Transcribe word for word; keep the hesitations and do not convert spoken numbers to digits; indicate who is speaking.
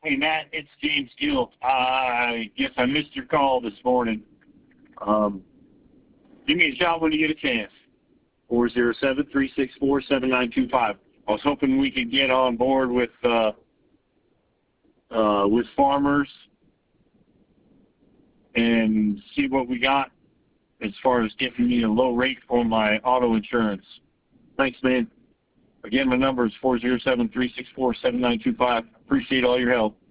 Speaker 1: Hey, Matt, it's James Gill. I guess I missed your call this morning. Um, give me a shout when you get a chance.
Speaker 2: four oh seven, three six four, seven nine two five.
Speaker 1: I was hoping we could get on board with uh, uh, with farmers and see what we got as far as getting me a low rate on my auto insurance.
Speaker 2: Thanks, man.
Speaker 1: Again, my number is four oh seven, three six four, seven nine two five. Appreciate all your help.